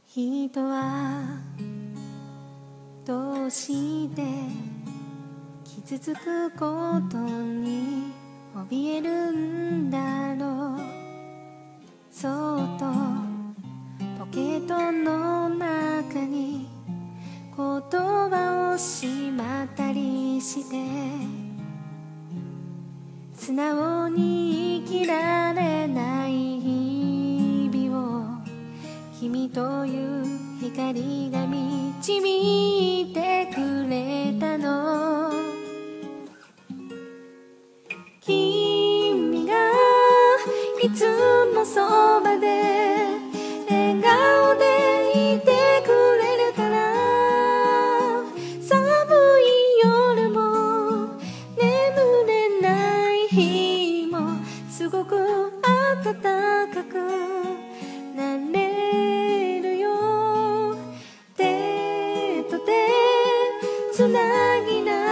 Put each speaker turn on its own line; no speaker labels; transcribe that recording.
人はどうして傷つくことに怯えるんだろう。そっとポケットの中に言葉をしまったりして、素直に生きられない日々を君という光が導いてくれたの。君がいつもそばで笑顔でいてくれるから、寒い夜も眠れない日もすごく暖かくなれるよ。手と手つなぎな